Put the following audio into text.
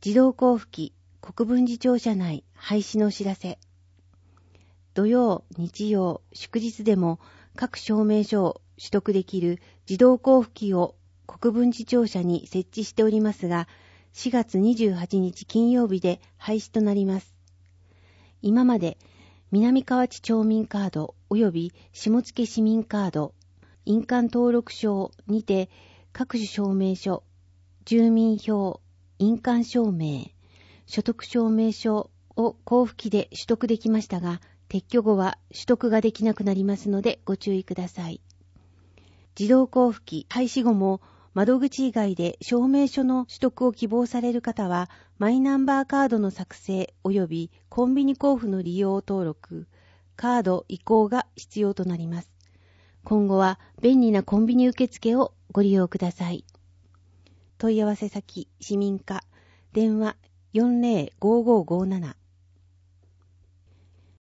自動交付機国分寺庁舎内廃止のお知らせ。土曜、日曜、祝日でも各証明書を取得できる自動交付機を国分寺庁舎に設置しておりますが、4月28日金曜日で廃止となります。今まで南河内町民カード及び下野市民カード、印鑑登録証にて各種証明書、住民票、印鑑証明、所得証明書を交付機で取得できましたが、撤去後は取得ができなくなりますのでご注意ください。自動交付機廃止後も窓口以外で証明書の取得を希望される方は、マイナンバーカードの作成及びコンビニ交付の利用登録、カード移行が必要となります。今後は便利なコンビニ受付をご利用ください。問い合わせ先、市民課、電話405557